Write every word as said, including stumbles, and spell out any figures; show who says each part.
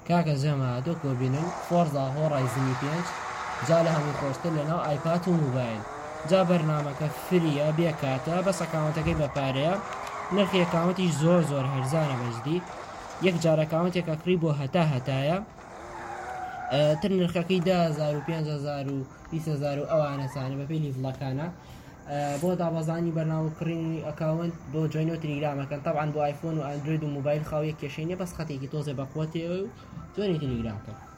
Speaker 1: کاکە جەمە دۆکۆ بینن فۆرزا هۆڕایزنی پێنج جا لە هەموو خۆشتر لەناو ئایپات و موبایل جا بەرنامەکە فریە بێکاتە بەس ئەکاونتەکەی بەپارەیە نرخی ئەکاونتیش زۆر زۆر هەرزانە بەجدی یەک جار ئەکاونتێکە کڕی بۆ هەتا هەتایە تر نرخەکەی ده هەزار و پێنج هەزار و بیست هەزار و ئەوانە چانە بەپێی لیڤڵەکانە بۆ دابەزانی بەرنامە کڕینی ئەکاونت بۆ جوێنەوە تەلەگرامەکەن طبعاً بۆ ئایفۆن و ئەندروید و موبایل خاویە کێشەی نیە بەس خەتێکی تۆزێ بەقوەتێ و جوێنی تەلەگرامەکە